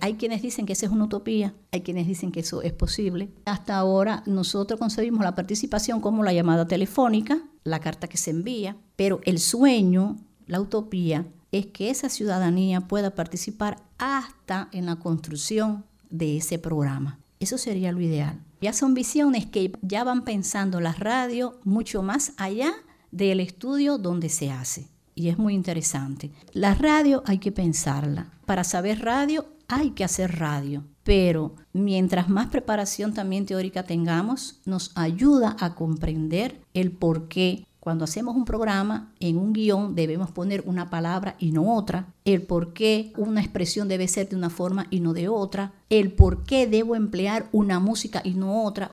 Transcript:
Hay quienes dicen que esa es una utopía, hay quienes dicen que eso es posible. Hasta ahora nosotros concebimos la participación como la llamada telefónica, la carta que se envía, pero el sueño, la utopía, es que esa ciudadanía pueda participar hasta en la construcción de ese programa. Eso sería lo ideal. Ya son visiones que ya van pensando las radios mucho más allá del estudio donde se hace. Y es muy interesante. La radio hay que pensarla. Para saber radio hay que hacer radio. Pero mientras más preparación también teórica tengamos, nos ayuda a comprender el por qué. Cuando hacemos un programa, en un guión debemos poner una palabra y no otra, el por qué una expresión debe ser de una forma y no de otra, el por qué debo emplear una música y no otra.